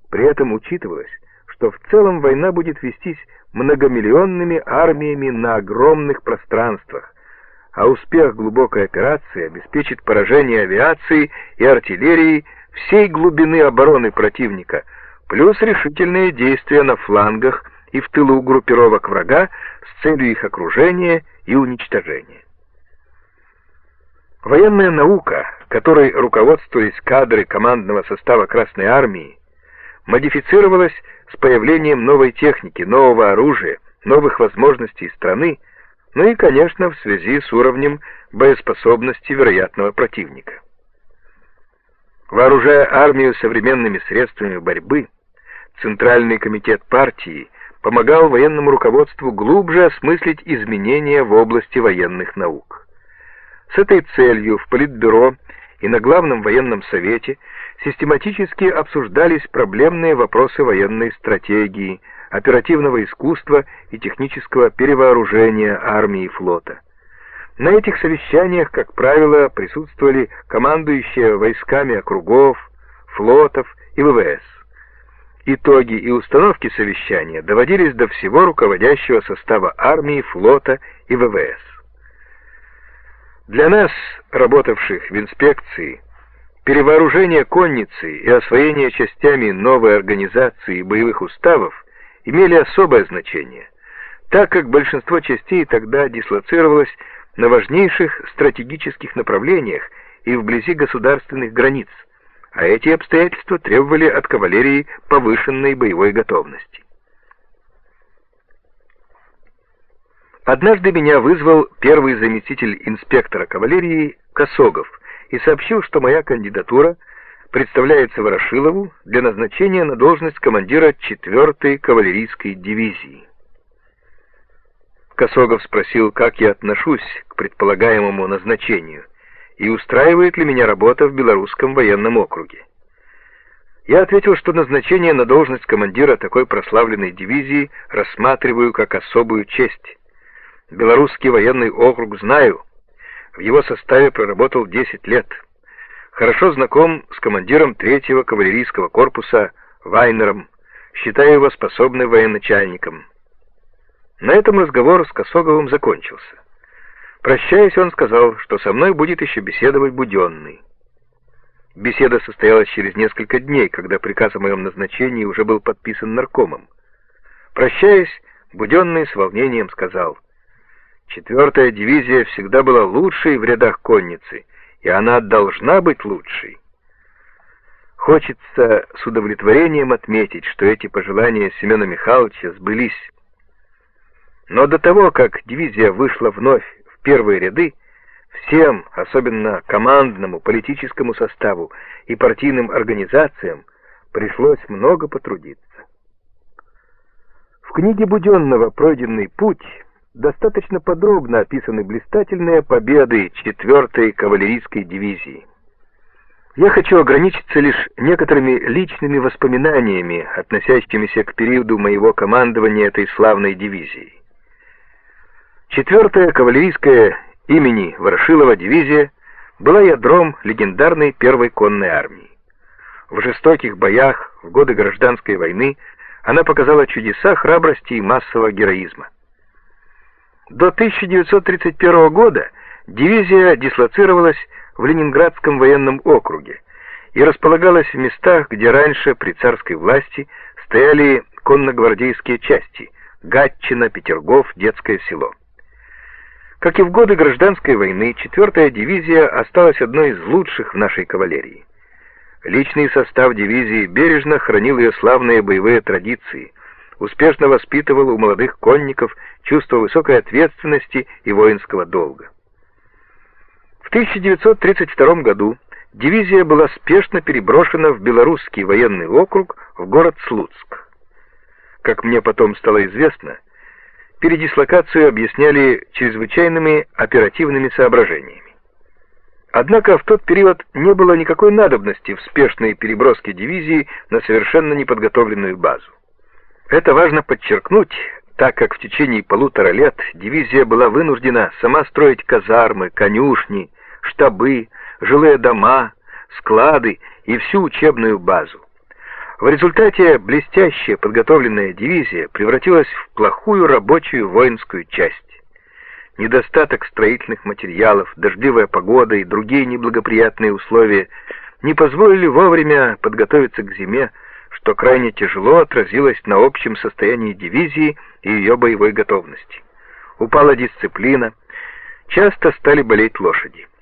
При этом учитывалось, что в целом война будет вестись многомиллионными армиями на огромных пространствах, а успех глубокой операции обеспечит поражение авиации и артиллерии всей глубины обороны противника, плюс решительные действия на флангах и в тылу группировок врага с целью их окружения и уничтожения. Военная наука, которой руководствовались кадры командного состава Красной Армии, модифицировалась с появлением новой техники, нового оружия, новых возможностей страны, ну и, конечно, в связи с уровнем боеспособности вероятного противника. Вооружая армию современными средствами борьбы, Центральный комитет партии помогал военному руководству глубже осмыслить изменения в области военных наук. С этой целью в Политбюро и на Главном военном совете систематически обсуждались проблемные вопросы военной стратегии, оперативного искусства и технического перевооружения армии и флота. На этих совещаниях, как правило, присутствовали командующие войсками округов, флотов и ВВС. Итоги и установки совещания доводились до всего руководящего состава армии, флота и ВВС. Для нас, работавших в инспекции, перевооружение конницы и освоение частями новой организации и боевых уставов имели особое значение, так как большинство частей тогда дислоцировалось на важнейших стратегических направлениях и вблизи государственных границ, а эти обстоятельства требовали от кавалерии повышенной боевой готовности. Однажды меня вызвал первый заместитель инспектора кавалерии Косогов и сообщил, что моя кандидатура представляется Ворошилову для назначения на должность командира 4-й кавалерийской дивизии. Косогов спросил, как я отношусь к предполагаемому назначению и устраивает ли меня работа в Белорусском военном округе. Я ответил, что назначение на должность командира такой прославленной дивизии рассматриваю как особую честь. Белорусский военный округ знаю, в его составе проработал 10 лет. Хорошо знаком с командиром 3-го кавалерийского корпуса Вайнером, считаю его способным военачальником. На этом разговор с Косоговым закончился. Прощаясь, он сказал, что со мной будет еще беседовать Буденный. Беседа состоялась через несколько дней, когда приказ о моем назначении уже был подписан наркомом. Прощаясь, Буденный с волнением сказал: «4-я дивизия всегда была лучшей в рядах конницы, и она должна быть лучшей». Хочется с удовлетворением отметить, что эти пожелания Семена Михайловича сбылись. Но до того, как дивизия вышла вновь в первые ряды, всем, особенно командному, политическому составу и партийным организациям, пришлось много потрудиться. В книге Буденного «Пройденный путь» достаточно подробно описаны блистательные победы 4-й кавалерийской дивизии. Я хочу ограничиться лишь некоторыми личными воспоминаниями, относящимися к периоду моего командования этой славной дивизией. 4-я кавалерийская имени Ворошилова дивизия была ядром легендарной 1-й конной армии. В жестоких боях в годы гражданской войны она показала чудеса храбрости и массового героизма. До 1931 года дивизия дислоцировалась в Ленинградском военном округе и располагалась в местах, где раньше при царской власти стояли конногвардейские части — Гатчина, Петергоф, Детское село. Как и в годы гражданской войны, 4-я дивизия осталась одной из лучших в нашей кавалерии. Личный состав дивизии бережно хранил ее славные боевые традиции, успешно воспитывал у молодых конников чувство высокой ответственности и воинского долга. В 1932 году дивизия была спешно переброшена в Белорусский военный округ в город Слуцк. Как мне потом стало известно, передислокацию объясняли чрезвычайными оперативными соображениями. Однако в тот период не было никакой надобности в спешной переброске дивизии на совершенно неподготовленную базу. Это важно подчеркнуть, так как в течение 1,5 лет дивизия была вынуждена сама строить казармы, конюшни, штабы, жилые дома, склады и всю учебную базу. В результате блестяще подготовленная дивизия превратилась в плохую рабочую воинскую часть. Недостаток строительных материалов, дождливая погода и другие неблагоприятные условия не позволили вовремя подготовиться к зиме, что крайне тяжело отразилось на общем состоянии дивизии и ее боевой готовности. Упала дисциплина, часто стали болеть лошади.